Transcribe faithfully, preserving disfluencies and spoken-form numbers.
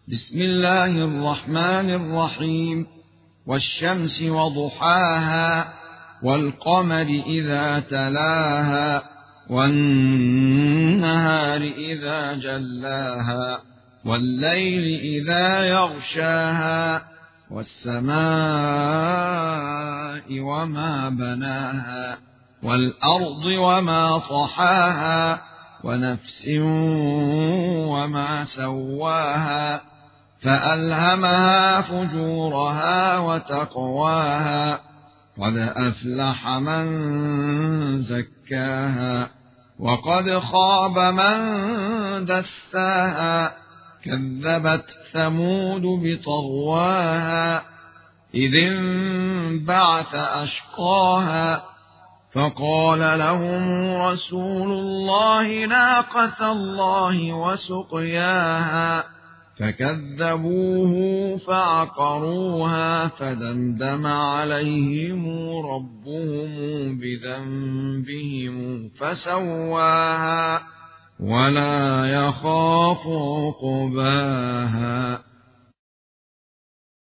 بسم الله الرحمن الرحيم. والشمس وضحاها والقمر إذا تلاها والنهار إذا جلاها والليل إذا يغشاها والسماء وما بناها والأرض وما طحاها ونفس وما سواها فألهمها فجورها وتقواها قد أفلح من زكاها وقد خاب من دساها كذبت ثمود بطغواها إذ انبعث أشقاها فقال لهم رسول الله ناقة الله وسقياها فكذبوه فعقروها فدمدم عليهم ربهم بذنبهم فسواها ولا يخاف عقباها.